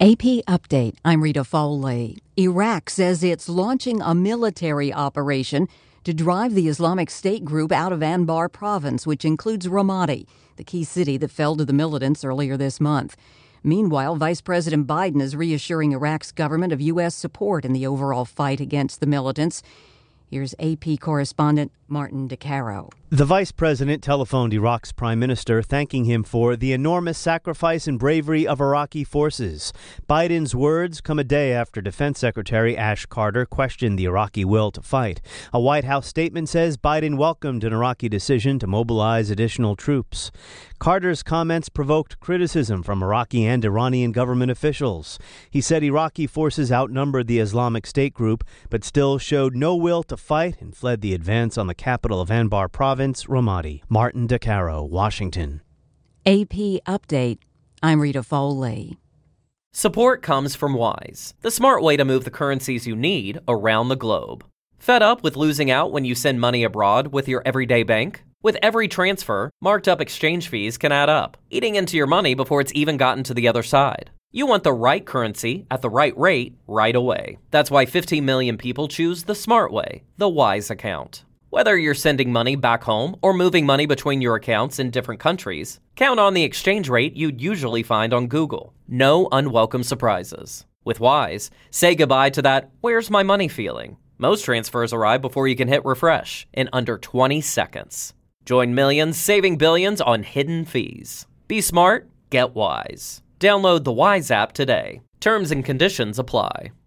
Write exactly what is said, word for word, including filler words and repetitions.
A P Update. I'm Rita Foley. Iraq says it's launching a military operation to drive the Islamic State group out of Anbar province, which includes Ramadi, the key city that fell to the militants earlier this month. Meanwhile, Vice President Biden is reassuring Iraq's government of U S support in the overall fight against the militants. Here's A P correspondent Martin DeCaro. The vice president telephoned Iraq's prime minister, thanking him for the enormous sacrifice and bravery of Iraqi forces. Biden's words come a day after Defense Secretary Ash Carter questioned the Iraqi will to fight. A White House statement says Biden welcomed an Iraqi decision to mobilize additional troops. Carter's comments provoked criticism from Iraqi and Iranian government officials. He said Iraqi forces outnumbered the Islamic State group, but still showed no will to fight and fled the advance on the capital of Anbar province, Ramadi. Martin DeCaro, Washington. A P Update. I'm Rita Foley. Support comes from Wise, the smart way to move the currencies you need around the globe. Fed up with losing out when you send money abroad with your everyday bank? With every transfer, marked up exchange fees can add up, eating into your money before it's even gotten to the other side. You want the right currency at the right rate right away. That's why fifteen million people choose the smart way, the Wise account. Whether you're sending money back home or moving money between your accounts in different countries, count on the exchange rate you'd usually find on Google. No unwelcome surprises. With Wise, say goodbye to that "where's my money" feeling. Most transfers arrive before you can hit refresh in under twenty seconds. Join millions saving billions on hidden fees. Be smart, get Wise. Download the Wise app today. Terms and conditions apply.